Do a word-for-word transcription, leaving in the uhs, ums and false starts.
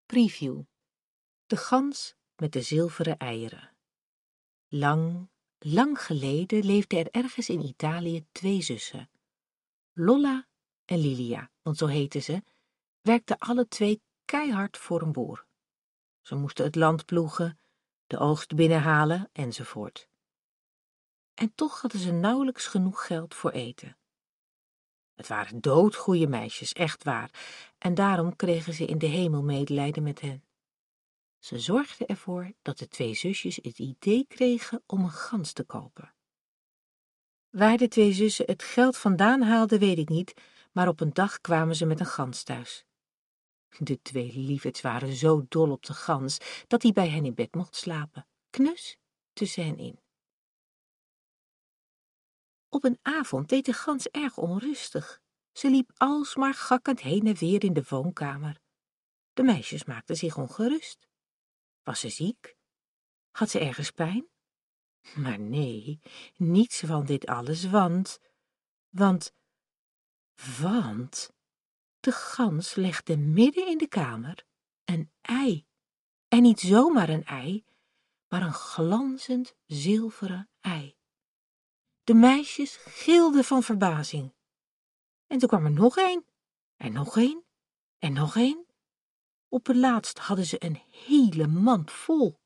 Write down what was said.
Preview. De gans met de zilveren eieren. Lang, lang geleden leefden er ergens in Italië twee zussen. Lolla en Lilia, want zo heten ze, werkten alle twee keihard voor een boer. Ze moesten het land ploegen, de oogst binnenhalen enzovoort. En toch hadden ze nauwelijks genoeg geld voor eten. Het waren doodgoeie meisjes, echt waar, en daarom kregen ze in de hemel medelijden met hen. Ze zorgden ervoor dat de twee zusjes het idee kregen om een gans te kopen. Waar de twee zussen het geld vandaan haalden, weet ik niet, maar op een dag kwamen ze met een gans thuis. De twee lieverds waren zo dol op de gans, dat hij bij hen in bed mocht slapen, knus tussen hen in. Op een avond deed de gans erg onrustig. Ze liep alsmaar gakkend heen en weer in de woonkamer. De meisjes maakten zich ongerust. Was ze ziek? Had ze ergens pijn? Maar nee, niets van dit alles, want, want, want, de gans legde midden in de kamer een ei. En niet zomaar een ei, maar een glanzend zilveren ei. De meisjes gilden van verbazing. En toen kwam er nog een, en nog een, en nog een. Op het laatst hadden ze een hele mand vol.